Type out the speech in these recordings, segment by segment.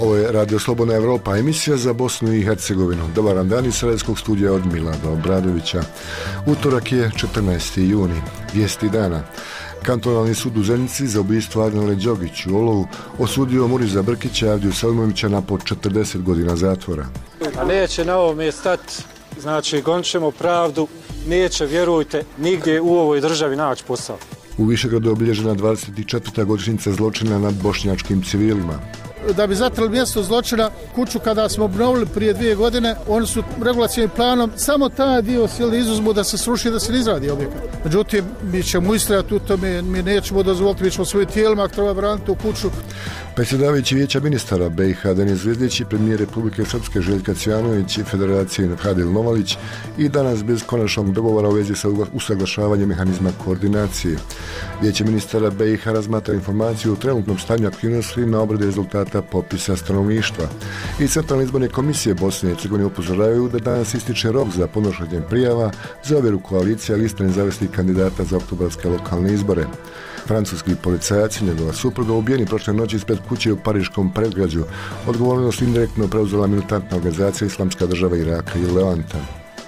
Ovo je Radio Slobodna Evropa, emisija za Bosnu i Hercegovinu. Dobar dan iz Sarajevskog studija od Milana Obradovića. Utorak je 14. juni, vijesti dana. Kantonalni sud u Zenici za ubistvo Arnele Đogić u olovu osudio Muriza Brkića i Avdiju Selimovića na po 40 godina zatvora. A neće na ovome stati, znači gonit ćemo pravdu, neće, vjerujte, nigdje u ovoj državi naći posao. U Višegradu je obilježena 24. godišnjica zločina nad bošnjačkim civilima. Da bi zatrali mjesto zločina, kuću kada smo obnovili prije 2 godine, oni su regulacijnim planom samo taj dio htjeli izuzmu da se sruši, da se ne izradi objekat. Međutim, mi ćemo istrajati u tome, mi nećemo dozvoliti, mi ćemo svojim tijelima ako treba braniti u kuću. Predsjedavajući Vijeća ministara BiH Denis Zvizdić i premijer Republike Srpske Željka Cvijanović i Federacije Hadil Novalić i danas bez konačnog dogovora u vezi sa usaglašavanjem mehanizma koordinacije. Vijeće ministara BiH razmatra informaciju o trenutnom stanju aktivnosti na obradi rezultata popisa stanovništva. I Centralne izborne komisije Bosne i Hercegovine upozoravaju da danas ističe rok za podnošenje prijava za ovjeru koalicija liste nezavisnih kandidata za oktobarske lokalne izbore. Francuski policajac i njegova supruga ubijeni prošle noći ispred kuće u pariškom predgrađu. Odgovornost indirektno preuzela militantna organizacija Islamska država Iraka i Levanta.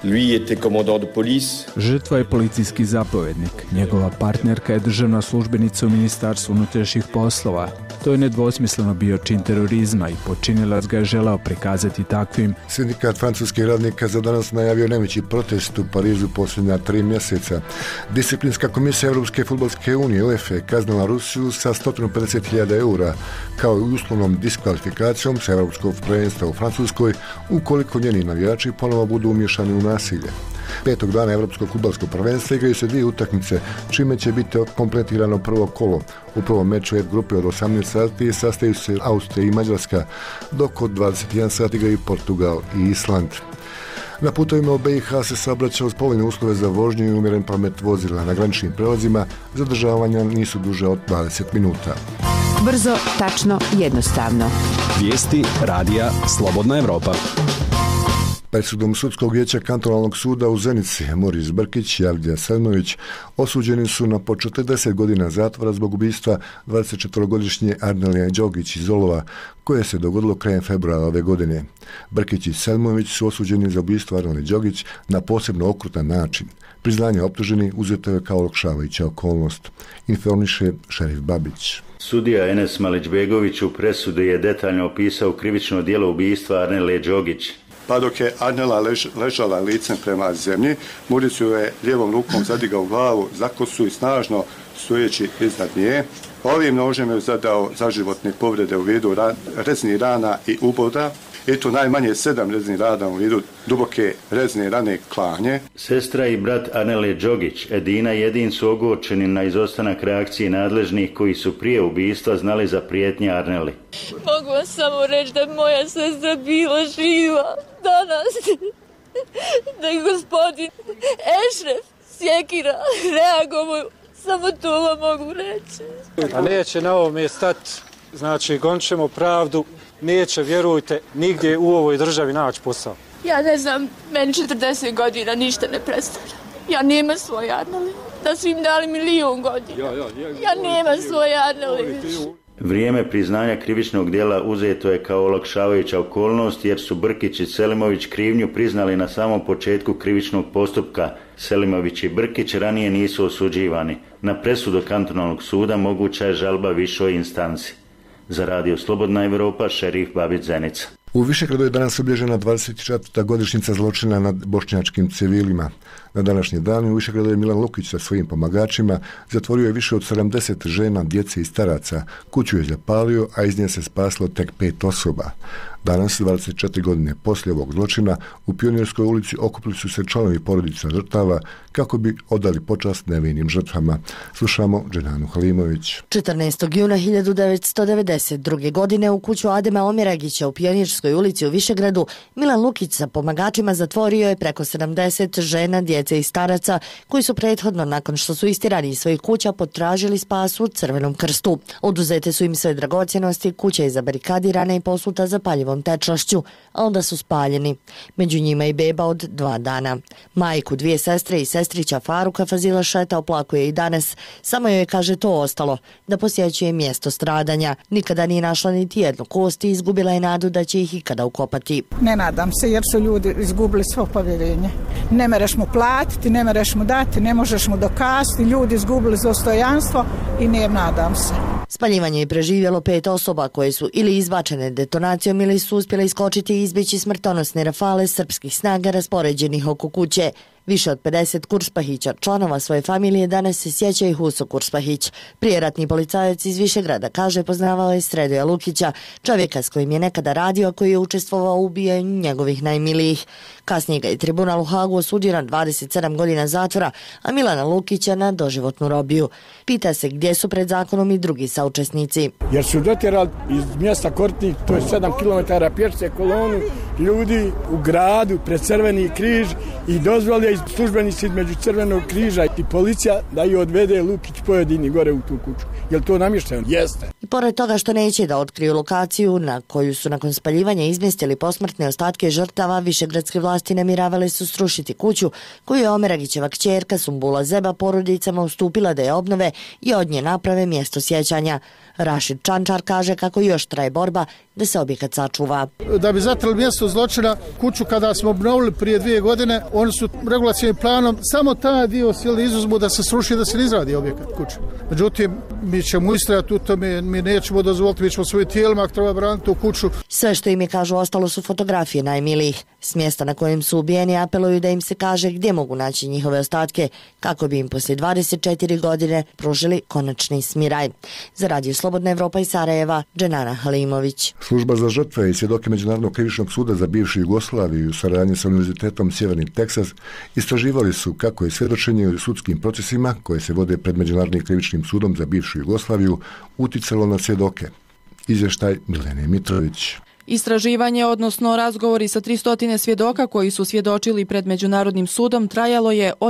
Žrtva je policijski zapovjednik. Njegova partnerka je državna službenica u Ministarstvu unutrašnjih poslova. To je nedvosmisleno bio čin terorizma i počinilac ga je želao prikazati takvim. Sindikat francuskih radnika za danas najavio najveći protest u Parizu posljednja 3 mjeseca. Disciplinska komisija Europske fudbalske unije UEFA kaznila Rusiju sa 150.000 eura kao i uslovnom diskvalifikacijom sa Europskog prvenstva u Francuskoj ukoliko njeni navijači ponovo budu umiješani u nasilje. 5. dana Europskog fudbalskog prvenstva igraju se 2 utakmice, čime će biti kompletirano prvo kolo. U prvom meču grupe od 18 sati sastaju se Austrija i Mađarska, dok od 21 sati igraju Portugal i Island. Na putovima u BiH se saobraća uz povoljne uslove za vožnju i umjeren promet vozila. Na graničnim prelazima zadržavanja nisu duže od 20 minuta. Brzo, tačno, jednostavno. Vijesti radija Slobodna Evropa. Presudom sudskog vijeća kantonalnog suda u Zenici Muriz Brkić i Avdija Selimović osuđeni su na po 40 godina zatvora zbog ubistva 24-godišnje Arnele Đogić iz olova, koje se dogodilo krajem februara ove godine. Brkić i Selimović su osuđeni za ubistvo Arnele Đogić na posebno okrutan način. Priznanje optuženi uzeto je kao olakšavajuća okolnost, informiše šerif Babić. Sudija Enes Malićbegović u presudi je detaljno opisao krivično djelo ubistva Arnele Đogić. Pa dok je Arnela ležala licem prema zemlji, Muriz ju je lijevom rukom zadigao glavu za kosu i snažno stojeći iznad nje. Ovim nožem je zadao zaživotne povrede u vidu reznih rana i uboda, i to najmanje 7 reznih rana u vidu duboke rezne rane klanje. Sestra i brat Arnele Đogić, Edina i Edin, su ogorčeni na izostanak reakcije nadležnih koji su prije ubistva znali za prijetnje Arneli. Mogu vam samo reći da je moja sestra bila živa danas, da je gospodin Ešref Sjekira reagovao, samo to vam mogu reći. A neće na ovome stati, znači gonit ćemo pravdu, neće, vjerujte, nigdje u ovoj državi naći posao. Ja ne znam, meni 40 godina ništa ne predstavlja. Ja nemam svoje Arnele, da su im dali 1.000.000 godina. Ja nemam svoje Arnele više. Vrijeme priznanja krivičnog djela uzeto je kao olakšavajuća okolnost jer su Brkić i Selimović krivnju priznali na samom početku krivičnog postupka. Selimović i Brkić ranije nisu osuđivani. Na presudu kantonalnog suda moguća je žalba višoj instanci. Za Radio Slobodna Evropa, šerif Babić, Zenica. U Višegradu je danas obilježena 24. godišnjica zločina nad bošnjačkim civilima. Na današnji dan u Višegradu je Milan Lukić sa svojim pomagačima zatvorio je više od 70 žena, djece i staraca. Kuću je zapalio, a iz nje se spaslo tek 5 osoba. Danas, 24 godine poslije ovog zločina, u Pionirskoj ulici okupili su se članovi porodica žrtava kako bi odali počast nevinim žrtvama. Slušamo Dženanu Halimović. 14. juna 1992. godine u kuću Adema Omiragića u Pionirskoj ulici u Višegradu Milan Lukić sa pomagačima zatvorio je preko 70 žena, djece i staraca koji su prethodno, nakon što su istirani iz svojih kuća, potražili spas u Crvenom krstu. Oduzete su im sve dragocjenosti, kuća je zabarikadirana i posuta zapaljivom malom tečnošću, a onda su spaljeni. Među njima i beba od 2 dana. Majku, 2 sestre i sestrića Faruka Fazila Šeta oplakuje i danas. Samo joj kaže to ostalo, da posjećuje mjesto stradanja. Nikada nije našla niti jednu kost i izgubila je nadu da će ih ikada ukopati. Ne nadam se jer su ljudi izgubili svo povjerenje. Ne mereš mu platiti, ne mereš mu dati, ne možeš mu dokazati. Ljudi izgubili dostojanstvo i ne nadam se. Spaljivanje je preživjelo 5 osoba koje su ili izbačene detonacijom ili su uspjele iskočiti i izbjeći smrtonosne rafale srpskih snaga raspoređenih oko kuće. Više od 50 Kurspahića, članova svoje familije, danas se sjeća i Huso Kurspahić. Prijeratni policajac iz Višegrada, kaže, poznavao je Sredoja Lukića, čovjeka s kojim je nekada radio, koji je učestvovao u ubijanju njegovih najmilijih. Kasnije ga je tribunal u Hagu osudio na 27 godina zatvora, a Milana Lukića na doživotnu robiju. Pita se gdje su pred zakonom i drugi saučesnici. Jer su dotjerali iz mjesta Kortnik, to je 7 km pješice kolonu, ljudi u gradu pred Crveni križ i dozvolio službenici između Crvenog križa i policija da ju odvede Lukić pojedini gore u tu kuću. Je li to namješteno? Jeste. I pored toga što neće da otkriju lokaciju na koju su nakon spaljivanja izmjestili posmrtne ostatke žrtava, višegradske vlasti namiravale su srušiti kuću koju je Omeragićeva kćerka Sumbula Zeba porodicama ustupila da je obnove i od nje naprave mjesto sjećanja. Rašid Čančar kaže kako još traje borba da se objekat sačuva. Da bi zatrli mjesto zločina, kuću kada smo obnovili prije 2 godine, oni su regulacijnim planom samo taj dio sjeli izuzmu da se sruši, da se ne izradi objekat kuće. Međutim, mi ćemo istrajati u tome, mi nećemo dozvoliti, mi ćemo svojim tijelima ako treba braniti u kuću. Sve što im je, kažu, ostalo su fotografije najmilijih. S mjesta na kojem su ubijeni apeluju da im se kaže gdje mogu naći njihove ostatke, kako bi im poslije 24 godine pružili konačni smiraj. Za Radio Slobodna Evropa iz Sarajeva, Dženana Halimović. Služba za žrtve i svjedoke Međunarodnog krivičnog suda za bivšu Jugoslaviju u saradnji sa Univerzitetom Sjeverni Teksas istraživali su kako je svjedočenje u sudskim procesima koje se vode pred Međunarodnim krivičnim sudom za bivšu Jugoslaviju uticalo na svjedoke. Izvještaj Milene Mitrović. Istraživanje, odnosno razgovori sa 300 svjedoka koji su svjedočili pred Međunarodnim sudom trajalo je od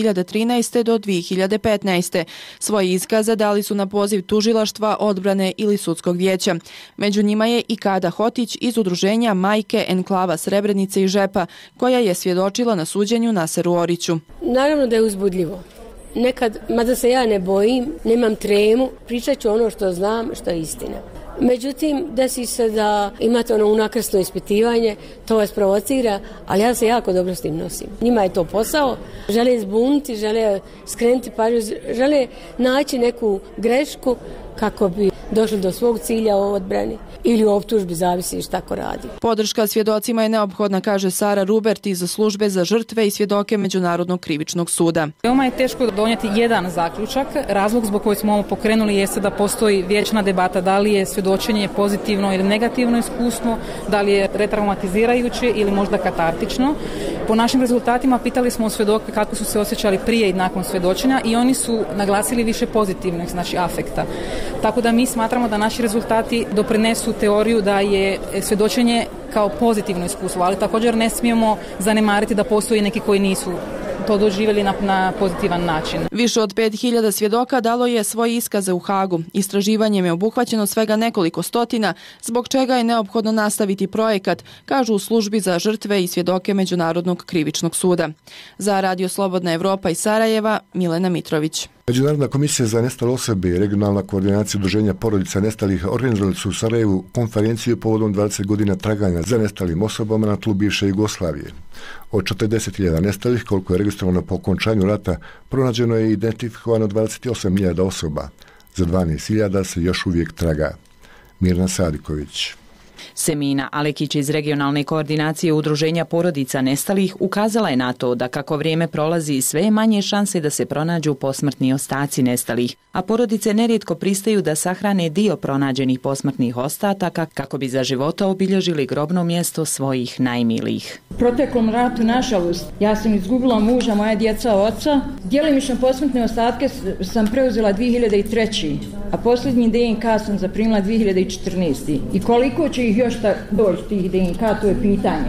2013. do 2015. Svoje iskaze dali su na poziv tužilaštva, odbrane ili sudskog vijeća. Među njima je i Kada Hotić iz udruženja Majke Enklava Srebrenice i Žepa, koja je svjedočila na suđenju Naseru Oriću. Naravno da je uzbudljivo. Nekad, mada se ja ne bojim, nemam tremu, pričat ću ono što znam, što je istina. Međutim, desi se da imate ono unakrsno ispitivanje, to vas provocira, ali ja se jako dobro s tim nosim. Njima je to posao, žele izbuniti, žele skrenuti pažnju, žele naći neku grešku kako bi došli do svog cilja u odbrani ili u optužbi, zavisi šta ko radi. Podrška svjedocima je neophodna, kaže Sara Rubert iz službe za žrtve i svjedoke Međunarodnog krivičnog suda. Veoma je teško donijeti jedan zaključak. Razlog zbog koji smo ovo pokrenuli jeste da postoji vječna debata da li je svjedočenje pozitivno ili negativno iskustvo, da li je retraumatizirajuće ili možda katartično. Po našim rezultatima pitali smo svjedoke kako su se osjećali prije i nakon svjedočenja i oni su naglasili više pozitivnih, znači afekta. Tako da mi smatramo da naši rezultati doprinesu teoriju da je svjedočenje kao pozitivno iskustvo, ali također ne smijemo zanemariti da postoji neki koji nisu to doživjeli na pozitivan način. Više od 5000 svjedoka dalo je svoje iskaze u Hagu. Istraživanjem je obuhvaćeno svega nekoliko stotina, zbog čega je neophodno nastaviti projekat, kažu u službi za žrtve i svjedoke Međunarodnog krivičnog suda. Za Radio Slobodna Evropa iz Sarajeva, Milena Mitrović. Međunarodna komisija za nestale osobe i regionalna koordinacija udruženja porodica nestalih organizovali su u Sarajevu konferenciju povodom 20 godina traganja za nestalim osobama na tlu bivše Jugoslavije. Od 40.000 nestalih, koliko je registrovano po okončanju rata, pronađeno je identifikovano 28.000 osoba. Za 12.000 se još uvijek traga. Mirna Sadiković. Semina Alekić iz regionalne koordinacije udruženja porodica nestalih ukazala je na to da kako vrijeme prolazi sve je manje šanse da se pronađu posmrtni ostaci nestalih, a porodice nerijetko pristaju da sahrane dio pronađenih posmrtnih ostataka kako bi za života obilježili grobno mjesto svojih najmilijih. U proteklom ratu, nažalost, ja sam izgubila muža, moja djeca, oca. Djelimično posmrtne ostatke sam preuzela 2003. a posljednji DNK sam zaprimila 2014. I koliko će ih još doći tih DNK, to je pitanje.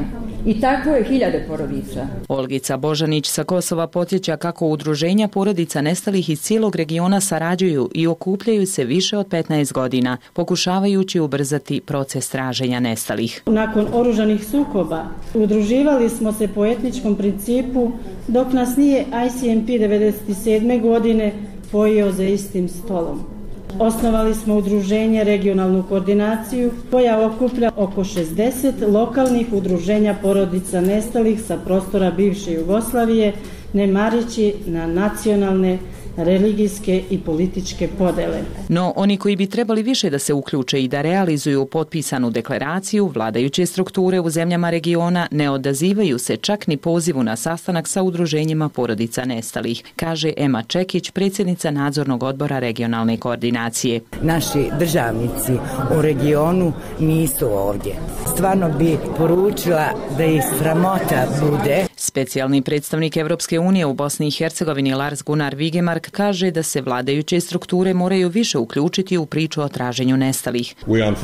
I tako je hiljade porodica. Olgica Božanić sa Kosova podsjeća kako udruženja porodica nestalih iz cijelog regiona sarađuju i okupljaju se više od 15 godina, pokušavajući ubrzati proces traženja nestalih. Nakon oružanih sukoba udruživali smo se po etničkom principu dok nas nije ICMP 1997. godine spojio za istim stolom. Osnovali smo udruženje Regionalnu koordinaciju koja okuplja oko 60 lokalnih udruženja porodica nestalih sa prostora bivše Jugoslavije, ne mareći na nacionalne, religijske i političke podele. No, oni koji bi trebali više da se uključe i da realizuju potpisanu deklaraciju, vladajuće strukture u zemljama regiona ne odazivaju se čak ni pozivu na sastanak sa udruženjima porodica nestalih, kaže Ema Čekić, predsjednica nadzornog odbora regionalne koordinacije. Naši državnici u regionu nisu ovdje. Stvarno bi poručila da ih sramota bude. Specijalni predstavnik Evropske unije u Bosni i Hercegovini Lars Gunnar Vigemark kaže da se vladajuće strukture moraju više uključiti u priču o traženju nestalih.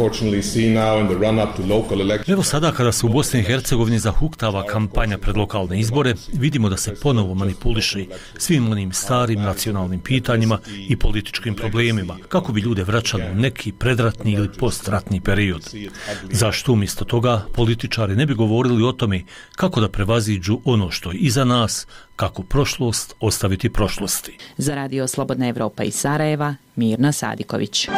Evo sada kada se u Bosni i Hercegovini zahuktava kampanja pred lokalne izbore, vidimo da se ponovo manipuliše svim onim starim nacionalnim pitanjima i političkim problemima, kako bi ljude vraćali u neki predratni ili postratni period. Zašto umjesto toga političari ne bi govorili o tome kako da prevaziđu ono što je iza nas, kako prošlost ostaviti prošlosti. Za Radio Slobodna Evropa iz Sarajeva, Mirna Sadiković.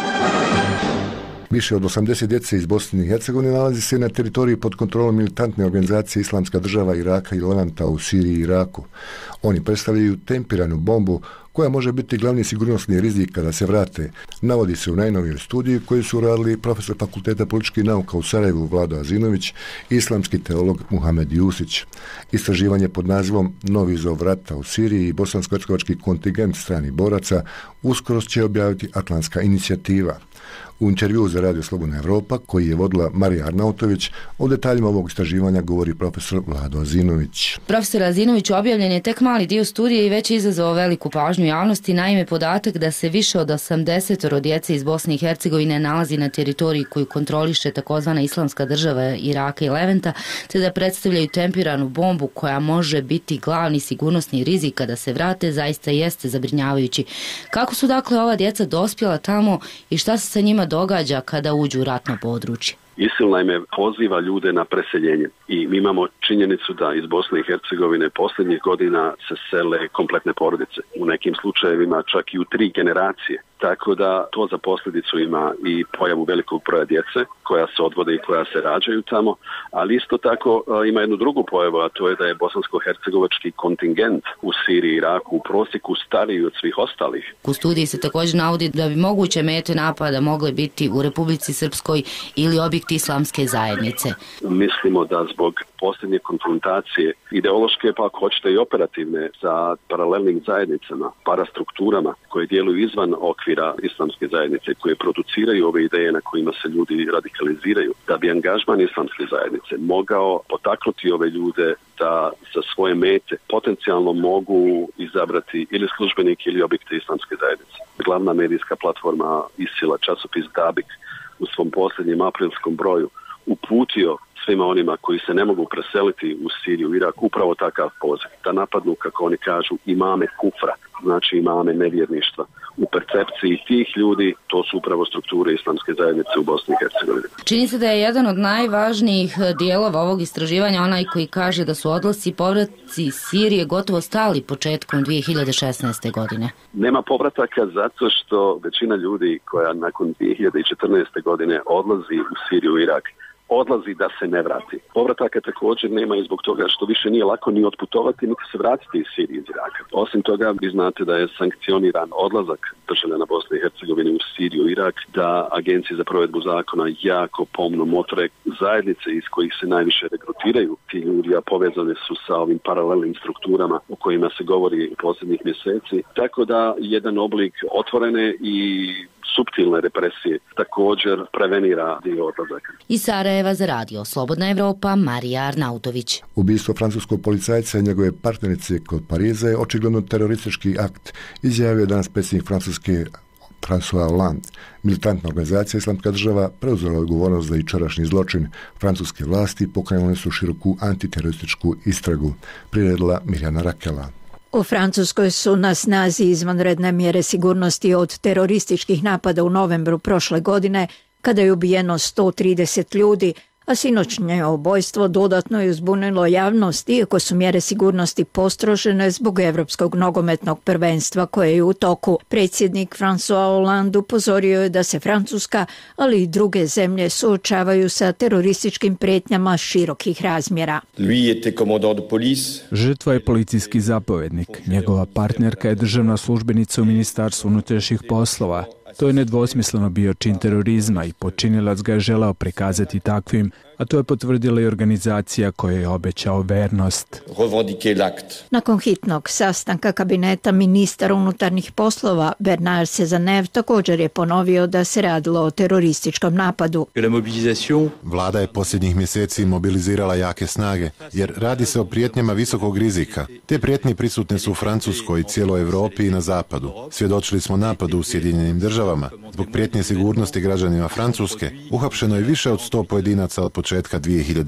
Više od 80 djece iz Bosne i Hercegovine nalazi se na teritoriji pod kontrolom militantne organizacije Islamska država Iraka i Levanta u Siriji i Iraku. Oni predstavljaju tempiranu bombu koja može biti glavni sigurnosni rizik kada se vrate. Navodi se u najnovijoj studiji koju su uradili profesor Fakulteta političkih nauka u Sarajevu Vlado Azinović i islamski teolog Muhamed Jusić. Istraživanje pod nazivom Novi zov rata u Siriji i bosansko-hercegovački kontingent stranih boraca uskoro će objaviti Atlantska inicijativa. U intervjuu za Radio Slobodna Evropa, koji je vodila Marija Arnautović, o detaljima ovog istraživanja govori profesor Vlado Azinović. Profesor Azinović, objavljen je tek mali dio studije i već je izazvao veliku pažnju javnosti. Naime, podatak da se više od 80 djece iz Bosne i Hercegovine nalazi na teritoriji koju kontroliše takozvana Islamska država Iraka i Levanta, te da predstavljaju tempiranu bombu koja može biti glavni sigurnosni rizik kada se vrate, zaista jeste zabrinjavajući. Kako su dakle ova djeca dospjela tamo i šta se sa njima događa kada uđu u ratno područje? ISIL naime poziva ljude na preseljenje i mi imamo činjenicu da iz Bosne i Hercegovine posljednjih godina se sele kompletne porodice, u nekim slučajevima čak i u 3 generacije. Tako da to za posljedicu ima i pojavu velikog broja djece koja se odvode i koja se rađaju tamo, ali isto tako ima jednu drugu pojavu, a to je da je bosansko-hercegovački kontingent u Siriji i Iraku u prosjeku stariji od svih ostalih. U studiji se također navodi da bi moguće mete napada mogle biti u Republici Srpskoj ili objekti islamske zajednice. Mislimo da zbog posljednje konfrontacije ideološke, pa ako hoćete i operativne, sa paralelnim zajednicama, parastrukturama koje djeluju izvan okvira islamske zajednice, koje produciraju ove ideje na kojima se ljudi radikaliziraju, da bi angažman islamske zajednice mogao potaknuti ove ljude da za svoje mete potencijalno mogu izabrati ili službenike ili objekte islamske zajednice. Glavna medijska platforma ISIL-a, časopis Dabik, u svom posljednjem aprilskom broju uputio svima onima koji se ne mogu preseliti u Siriju i Irak upravo takav poziv, da napadnu, kako oni kažu, imame kufra, znači imame nevjerništva. U percepciji tih ljudi to su upravo strukture islamske zajednice u Bosni i Hercegovini. Čini se da je jedan od najvažnijih dijelova ovog istraživanja onaj koji kaže da su odlasci i povratci iz Sirije gotovo stali početkom 2016. godine. Nema povrataka zato što većina ljudi koja nakon 2014. godine odlazi u Siriju i Irak odlazi da se ne vrati. Povrataka također nema i zbog toga što više nije lako ni otputovati niti se vratiti iz Sirije i Iraka. Osim toga, vi znate da je sankcioniran odlazak državljana Bosne i Hercegovine u Siriju i Irak, da agencije za provedbu zakona jako pomno motre zajednice iz kojih se najviše regrutiraju ti ljudi, a povezane su sa ovim paralelnim strukturama o kojima se govori u posljednjih mjeseci. Tako da jedan oblik otvorene i suptilne represije također prevenira dio odlazaka. Iz Sarajeva za Radio Slobodna Evropa, Marija Arnautović. Ubistvo francuskog policajca i njegove partnerice kod Pariza je očigledno teroristički akt, izjavio danas predsjednik Francuske François Hollande. Militantna organizacija Islamska država preuzela odgovornost za jučerašnji zločin. Francuske vlasti pokrenule su široku antiterorističku istragu, priredila Mirjana Rakela. U Francuskoj su na snazi izvanredne mjere sigurnosti od terorističkih napada u novembru prošle godine, kada je ubijeno 130 ljudi, a sinoćnje ubojstvo dodatno je uzbunilo javnost, iako su mjere sigurnosti postrožene zbog Evropskog nogometnog prvenstva koje je u toku. Predsjednik François Hollande upozorio je da se Francuska, ali i druge zemlje suočavaju sa terorističkim prijetnjama širokih razmjera. Žrtva je policijski zapovjednik. Njegova partnerka je državna službenica u Ministarstvu unutrašnjih poslova. To je nedvosmisleno bio čin terorizma i počinilac ga je želeo prikazati takvim, a to je potvrdila i organizacija koja je obećao vernost. Nakon hitnog sastanka kabineta ministara unutarnjih poslova, Bernard Cazeneuve također je ponovio da se radilo o terorističkom napadu. Vlada je posljednjih mjeseci mobilizirala jake snage, jer radi se o prijetnjama visokog rizika. Te prijetnje prisutne su u Francuskoj, cijeloj Europi i na zapadu. Svjedočili smo napadu u Sjedinjenim državama. Zbog prijetnje sigurnosti građanima Francuske uhapšeno je više od 100 pojedinaca od početka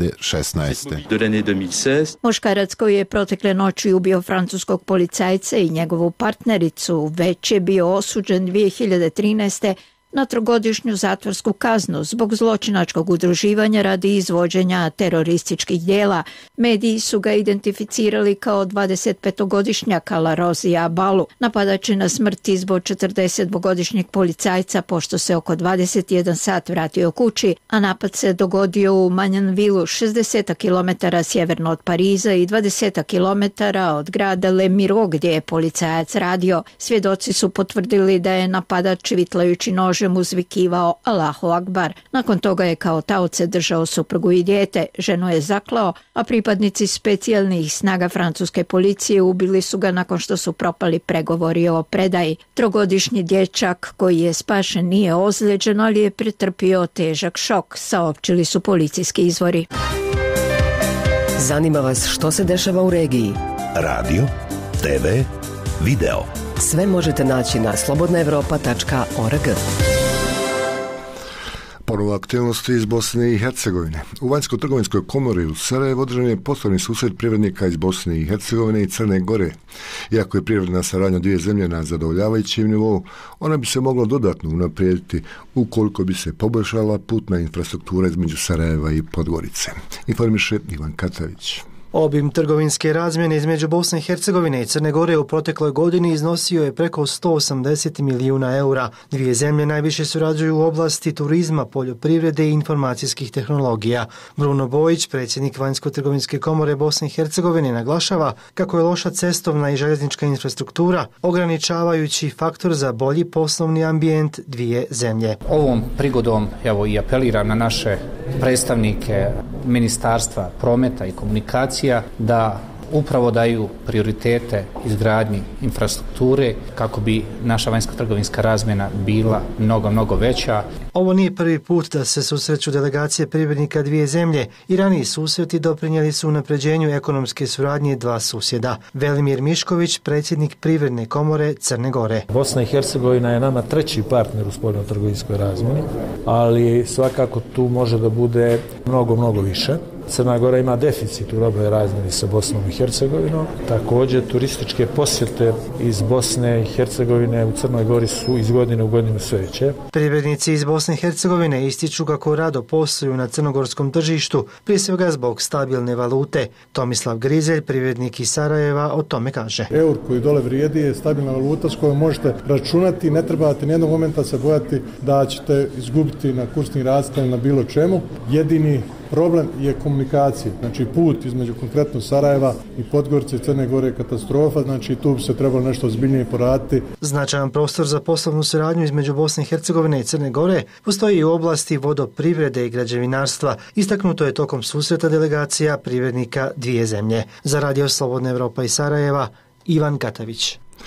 2016. Muškarac koji je protekle noći ubio francuskog policajca i njegovu partnericu već je bio osuđen 2013. na 3-godišnju zatvorsku kaznu zbog zločinačkog udruživanja radi izvođenja terorističkih djela. Mediji su ga identificirali kao 25-godišnjaka Larozija Balu. Napadač je na smrt izbio 42-godišnjeg policajca pošto se oko 21 sat vratio kući, a napad se dogodio u Magnanvillu, 60 km sjeverno od Pariza i 20 km od grada Le Miro gdje je policajac radio. Svjedoci su potvrdili da je napadač vitlajući nož uzvikivao Allahu Akbar. Nakon toga je kao taoce držao suprugu i dijete. Ženu je zaklao, a pripadnici specijalnih snaga francuske policije ubili su ga nakon što su propali pregovori o predaji. 3-godišnji dječak koji je spašen nije ozlijeđen, ali je pretrpio težak šok, saopćili su policijski izvori. Zanima vas što se dešava u regiji? Radio, TV, video. Sve možete naći na slobodnaevropa.org. Ponovo aktivnosti iz Bosne i Hercegovine. U Vanjsko-trgovinskoj komori u Sarajevu održan je poslovni susret privrednika iz Bosne i Hercegovine i Crne Gore. Iako je privredna saradnja dvije zemlje na zadovoljavajućem nivou, ona bi se mogla dodatno unaprijediti ukoliko bi se poboljšala putna infrastruktura između Sarajeva i Podgorice. Informiše Ivan Katavić. Obim trgovinske razmjene između Bosne i Hercegovine i Crne Gore u protekloj godini iznosio je preko 180 milijuna eura. Dvije zemlje najviše surađuju u oblasti turizma, poljoprivrede i informacijskih tehnologija. Bruno Bojić, predsjednik Vanjsko-trgovinske komore Bosne i Hercegovine, naglašava kako je loša cestovna i željeznička infrastruktura ograničavajući faktor za bolji poslovni ambijent dvije zemlje. Ovom prigodom evo i apeliram na naše predstavnike Ministarstva prometa i komunikacija da upravo daju prioritete izgradnji infrastrukture kako bi naša vanjsko-trgovinska razmjena bila mnogo veća. Ovo nije prvi put da se susreću delegacije privrednika dvije zemlje i raniji susreti doprinijeli su unapređenju ekonomske suradnje dva susjeda. Velimir Mišković, predsjednik Privredne komore Crne Gore. Bosna i Hercegovina je nama treći partner u spoljno-trgovinskoj razmjeni, ali svakako tu može da bude mnogo više. Crna Gora ima deficit u robnoj razmjeni sa Bosnom i Hercegovinom. Također, turističke posjete iz Bosne i Hercegovine u Crnoj Gori su iz godine u godinu sve veće. Privrednici iz Bosne i Hercegovine ističu kako rado posluju na crnogorskom tržištu, prije svega zbog stabilne valute. Tomislav Grizelj, privrednik iz Sarajeva, o tome kaže. Eur koji dole vrijedi je stabilna valuta s kojom možete računati, ne trebate nijednog momenta se bojati da ćete izgubiti na kursnim razlikama na bilo čemu. Jedini problem je komunikacija, znači put između konkretno Sarajeva i Podgorice i Crne Gore je katastrofa, znači tu bi se trebalo nešto ozbiljnije poraditi. Značajan prostor za poslovnu suradnju između Bosne i Hercegovine i Crne Gore postoji i u oblasti vodoprivrede i građevinarstva. Istaknuto je tokom susreta delegacija privrednika dvije zemlje. Za Radio Slobodna Evropa iz Sarajeva, Ivan Katavić.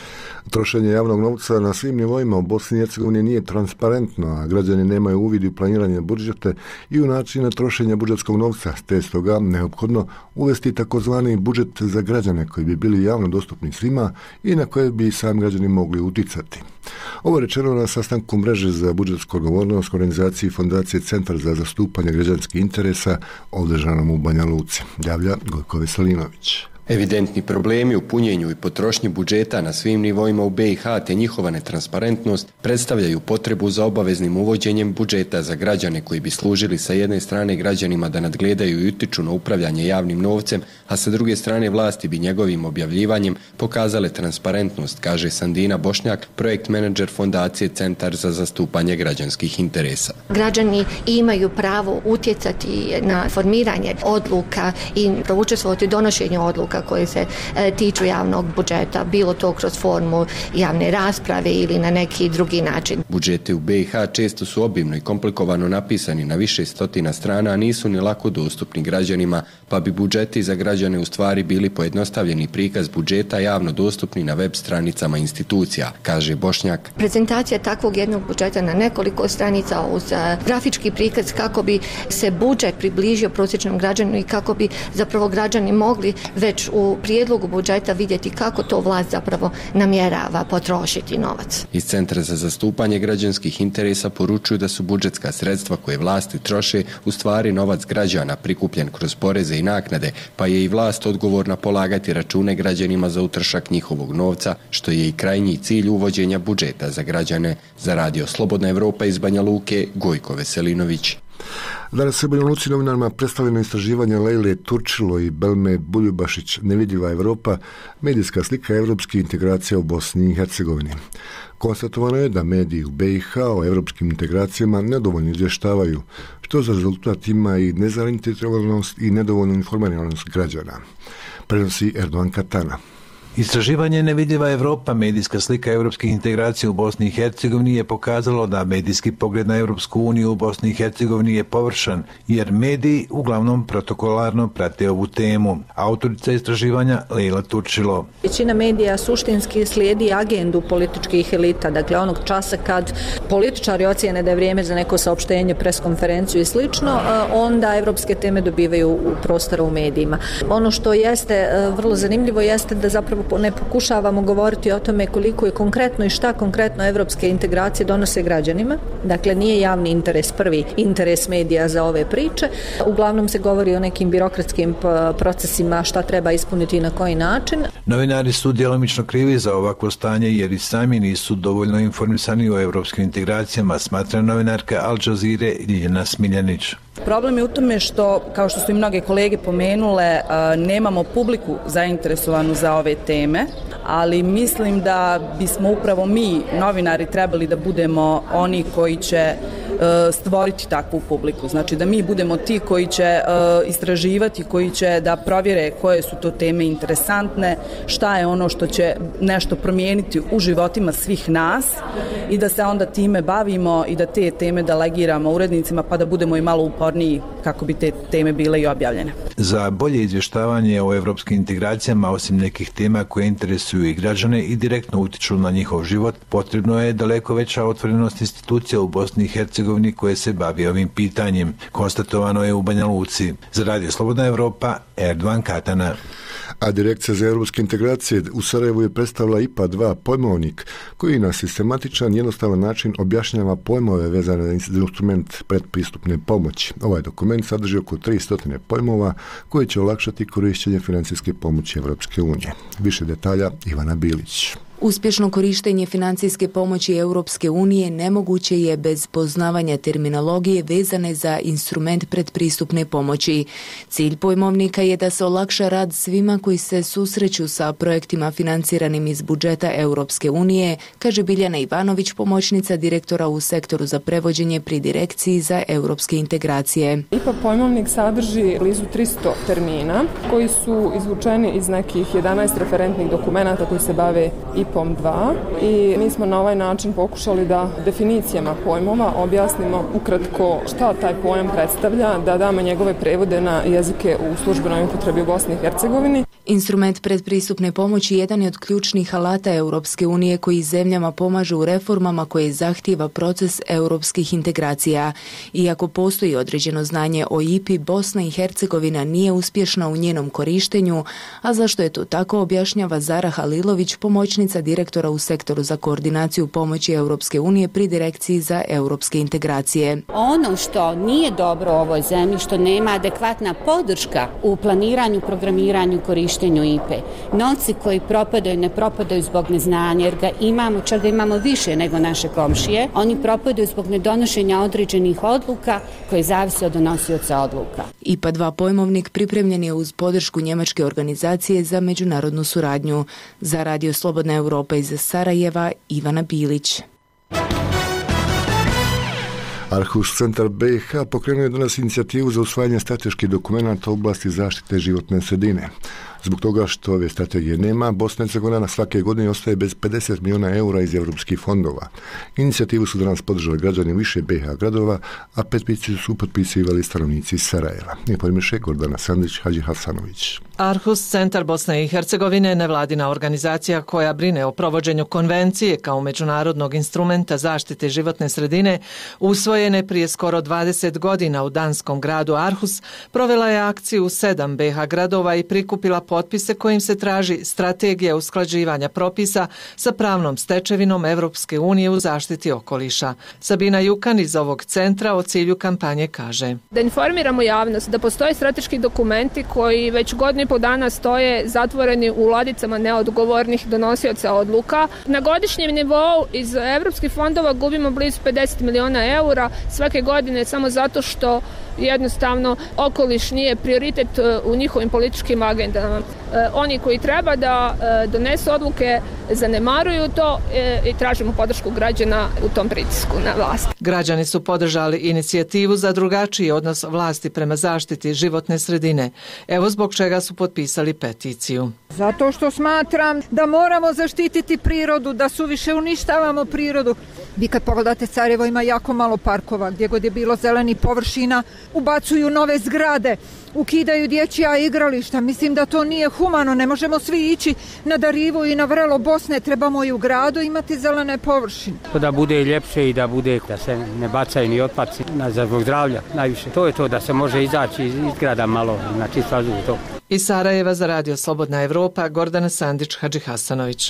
Trošenje javnog novca na svim nivoima u Bosni i Hercegovini nije transparentno, a građani nemaju uvid u planiranje budžete i u načine trošenja budžetskog novca, te stoga neophodno uvesti takozvani budžet za građane koji bi bili javno dostupni svima i na koje bi sami građani mogli uticati. Ovo je rečeno na sastanku mreže za budžetsku odgovornost organizaciji Fondacije Centar za zastupanje građanskih interesa održanom u Banja Luci. Javlja Gojko Veselinović. Evidentni problemi u punjenju i potrošnji budžeta na svim nivoima u BiH te njihova netransparentnost predstavljaju potrebu za obaveznim uvođenjem budžeta za građane koji bi služili sa jedne strane građanima da nadgledaju i utiču na upravljanje javnim novcem, a sa druge strane vlasti bi njegovim objavljivanjem pokazale transparentnost, kaže Sandina Bošnjak, projekt menadžer Fondacije Centar za zastupanje građanskih interesa. Građani imaju pravo utjecati na formiranje odluka i učestvovati u donošenju odluka koje se tiču javnog budžeta, bilo to kroz formu javne rasprave ili na neki drugi način. Budžeti u BiH često su obimno i komplikovano napisani na više stotina strana, a nisu ni lako dostupni građanima, pa bi budžeti za građane u stvari bili pojednostavljeni prikaz budžeta javno dostupni na web stranicama institucija, kaže Bošnjak. Prezentacija takvog jednog budžeta na nekoliko stranica uz grafički prikaz kako bi se budžet približio prosječnom građaninu i kako bi zapravo građani mogli već u prijedlogu budžeta vidjeti kako to vlast zapravo namjerava potrošiti novac. Iz Centra za zastupanje građanskih interesa poručuju da su budžetska sredstva koje vlasti troše u stvari novac građana prikupljen kroz poreze i naknade, pa je i vlast odgovorna polagati račune građanima za utrošak njihovog novca, što je i krajnji cilj uvođenja budžeta za građane. Za Radio Slobodna Evropa iz Banja Luke, Gojko Veselinović. Danas se u Banja Luci novinarima predstavljeno istraživanje Lejle Turčilo i Belme Buljubašić Nevidljiva Evropa, medijska slika evropskih integracija u Bosni i Hercegovini. Konstatovano je da mediji u BiH o evropskim integracijama nedovoljno izvještavaju, što za rezultat ima i nezainteresiranost i nedovoljnu informiranost građana. Prenosi Erdogan Katana. Istraživanje Nevidljiva Evropa, medijska slika evropskih integracija u Bosni i Hercegovini je pokazalo da medijski pogled na Europsku uniju u Bosni i Hercegovini je površan, jer mediji uglavnom protokolarno prate ovu temu. Autorica istraživanja Lejla Turčilo. Većina medija suštinski slijedi agendu političkih elita, dakle onog časa kad političari ocijene da je vrijeme za neko saopštenje, preskonferenciju i slično, onda evropske teme dobivaju prostora u medijima. Ono što jeste vrlo zanimljivo jeste da zapravo ne pokušavamo govoriti o tome koliko je konkretno i šta konkretno evropske integracije donose građanima. Dakle, nije javni interes prvi interes medija za ove priče. Uglavnom se govori o nekim birokratskim procesima, šta treba ispuniti i na koji način. Novinari su djelomično krivi za ovakvo stanje jer i sami nisu dovoljno informisani o evropskim integracijama, smatra novinarka Al Jazeere Ljiljana Smiljanić. Problem je u tome što, kao što su i mnoge kolege pomenule, nemamo publiku zainteresovanu za ove teme, ali mislim da bismo upravo mi, novinari, trebali da budemo oni koji će stvoriti takvu publiku. Znači da mi budemo ti koji će istraživati, koji će da provjere koje su to teme interesantne, šta je ono što će nešto promijeniti u životima svih nas i da se onda time bavimo i da te teme delegiramo urednicima pa da budemo i malo uporniji kako bi te teme bile i objavljene. Za bolje izvještavanje o evropskim integracijama, osim nekih tema koje interesuju i građane i direktno utiču na njihov život, potrebno je daleko veća otvorenost institucija u Bosni i Hercegovini koje se bavi ovim pitanjem. Konstatovano je u Banja Luci. Za Radio Slobodna Evropa, Erdogan Katana. A Direkcija za europske integracije u Sarajevu je predstavila IPA 2 pojmovnik koji na sistematičan, jednostavan način objašnjava pojmove vezane za instrument predpristupne pomoći. Ovaj dokument sadrži oko 300 pojmova koji će olakšati korištenje financijske pomoći Evropske unije. Više detalja Ivana Bilić. Uspješno korištenje financijske pomoći Europske unije nemoguće je bez poznavanja terminologije vezane za instrument predpristupne pomoći. Cilj pojmovnika je da se olakša rad svima koji se susreću sa projektima financiranim iz budžeta Europske unije, kaže Biljana Ivanović, pomoćnica direktora u sektoru za prevođenje pri Direkciji za europske integracije. IPA pojmovnik sadrži blizu 300 termina koji su izvučeni iz nekih 11 referentnih dokumenata koji se bave IPOM 2 i mi smo na ovaj način pokušali da definicijama pojmova objasnimo ukratko šta taj pojam predstavlja, da damo njegove prevode na jezike u službenoj upotrebi u Bosni i Hercegovini. Instrument predpristupne pomoći jedan je od ključnih alata Europske unije koji zemljama pomažu u reformama koje zahtijeva proces europskih integracija. Iako postoji određeno znanje o IPA, Bosna i Hercegovina nije uspješna u njenom korištenju, a zašto je to tako objašnjava Zara Halilović, pomoćnica direktora u sektoru za koordinaciju pomoći Europske unije pri Direkciji za europske integracije. Ono što nije dobro u ovoj zemlji, što nema adekvatna podrška u planiranju, programiranju, korištenju IPE. Novci koji propadaju, ne propadaju zbog neznanja, jer ga imamo, čak ga imamo više nego naše komšije. Oni propadaju zbog nedonošenja određenih odluka koje zavise od donosioca odluka. IPA 2 pojmovnik pripremljen je uz podršku Njemačke organizacije za međunarodnu suradnju. Za Radio Slobodna Europa iz Sarajeva, Ivana Bilić. Arhus centar BiH pokrenuo je danas inicijativu za usvajanje strateških dokumenata u oblasti zaštite životne sredine. Zbog toga što ove strategije nema, Bosna i Hercegovina svake godine ostaje bez 50 milijuna eura iz europskih fondova. Inicijativu su danas podržali građani više BiH gradova, a peticiju su potpisivali stanovnici Sarajeva. Informiše Gordana Sandić, Hadži Hasanović. Arhus centar Bosne i Hercegovine je nevladina organizacija koja brine o provođenju konvencije kao međunarodnog instrumenta zaštite životne sredine, usvojene prije skoro 20 godina u danskom gradu Arhus, provela je akciju u 7 BiH gradova i prikupila potpise kojim se traži strategija usklađivanja propisa sa pravnom stečevinom Europske unije u zaštiti okoliša. Sabina Jukan iz ovog centra o cilju kampanje kaže: Da informiramo javnost da postoje strateški dokumenti koji već godinu i po dana stoje zatvoreni u ladicama neodgovornih donosioca odluka. Na godišnjem nivou iz europskih fondova gubimo blizu 50 milijuna eura svake godine samo zato što jednostavno okoliš nije prioritet u njihovim političkim agendama. Oni koji treba da donesu odluke zanemaruju to i tražimo podršku građana u tom pritisku na vlast. Građani su podržali inicijativu za drugačiji odnos vlasti prema zaštiti životne sredine. Evo zbog čega su potpisali peticiju. Zato što smatram da moramo zaštititi prirodu, da suviše uništavamo prirodu. Vi kad pogledate, Sarajevo ima jako malo parkova, gdje god je bilo zelenih površina, ubacuju nove zgrade, ukidaju dječja igrališta. Mislim da to nije humano, ne možemo svi ići na Darivu i na vrelo Bosne, trebamo i u gradu imati zelene površine. Da bude ljepše i da se ne bacaju ni otpaci zbog zdravlja najviše. To je to, da se može izaći iz grada malo na čist vazduh. Iz Sarajeva za Radio Slobodna Evropa, Gordana Sandić, Hadži Hasanović.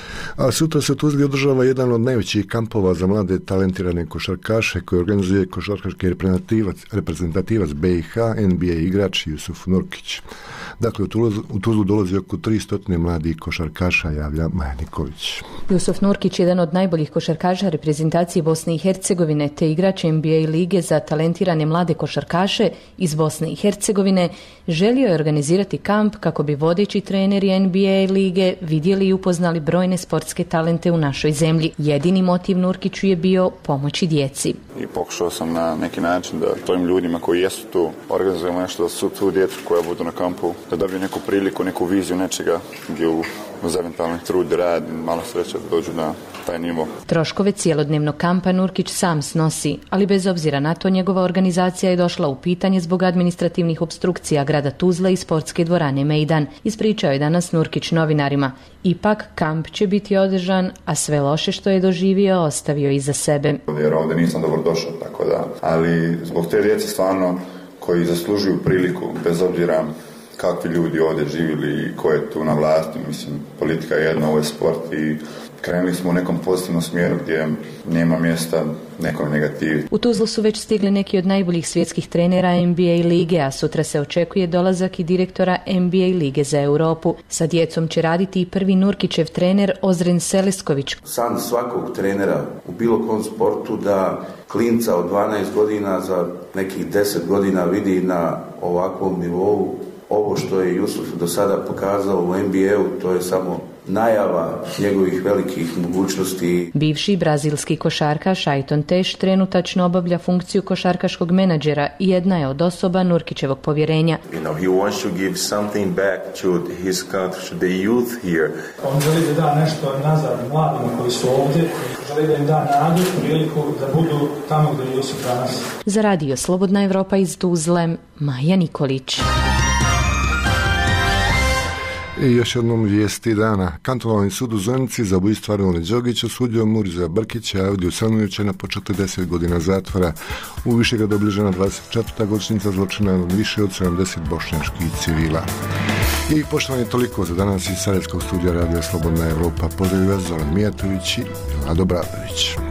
A sutra se u Tuzli održava jedan od najvećih kampova za mlade talentirane košarkaše koji organizuje košarkaški reprezentativac BiH, NBA igrač Jusuf Nurkić. Dakle, u Tuzlu dolazi oko 300 mladih košarkaša, javlja Maja Nikolić. Jusuf Nurkić je jedan od najboljih košarkaša reprezentacije Bosne i Hercegovine te igrač NBA lige za talentirane mlade košarkaše iz Bosne i Hercegovine. Želio je organizirati kamp kako bi vodeći treneri NBA lige vidjeli i upoznali brojne sportske talente u našoj zemlji. Jedini motiv Nurkiću je bio pomoći djeci. I pokušao sam na neki način da tojim ljudima koji jesu tu organizujemo nešto, da su tu djecu koja budu na kampu, da dobiju neku priliku, neku viziju nečega gdje uz eventualni trud, rad, malo sreće da dođu na taj nivo. Troškove cjelodnevnog kampa Nurkić sam snosi, ali bez obzira na to njegova organizacija je došla u pitanje zbog administrativnih opstrukcija grada Tuzla i sportske dvorane Mejdan. Ispričao je danas Nurkić novinarima. Ipak kamp će biti održan, a sve loše što je doživio ostavio iza sebe. Jer ovdje nisam dobro došao, tako da, ali zbog te djece stvarno koji zaslužuju priliku, bez obzira kakvi ljudi ovdje živjeli i ko je tu na vlasti, mislim, politika je jedna, ovo je sport i krenuli smo u nekom pozitivnom smjeru gdje nema mjesta nekom negativi. U Tuzlu su već stigli neki od najboljih svjetskih trenera NBA lige, a sutra se očekuje dolazak i direktora NBA lige za Europu. Sa djecom će raditi i prvi Nurkićev trener Ozren Selesković. San svakog trenera u bilo kom sportu da klinca od 12 godina za nekih 10 godina vidi na ovakvom nivou. Ovo što je Jusuf do sada pokazao u NBA-u, to je samo najava njegovih velikih mogućnosti. Bivši brazilski košarkaš Ayrton Teš trenutačno obavlja funkciju košarkaškog menadžera i jedna je od osoba Nurkićevog povjerenja. He wants to give something back to his country, to the youth here. On želi da da nešto nazad mladima koji su ovdje, želi da im da nadu, priliku da budu tamo gdje Jusuf danas. Za Radio Slobodna Evropa iz Tuzle, Maja Nikolić. I još jednom vijesti dana. Kantonalni sud u Zenici za ubojstvo Arnolda Đogića osudio Murisa Brkića i Avdiju Selimovića na po 40 godina zatvora. U Višegradu obilježena 24. godišnjica zločina nad više od 70 bošnjačkih civila. I poštovanje toliko za danas iz Sarajevskog studija Radija Slobodna Evropa. Pozdravlja vas Zoran Mijatović i Vlado Bradović.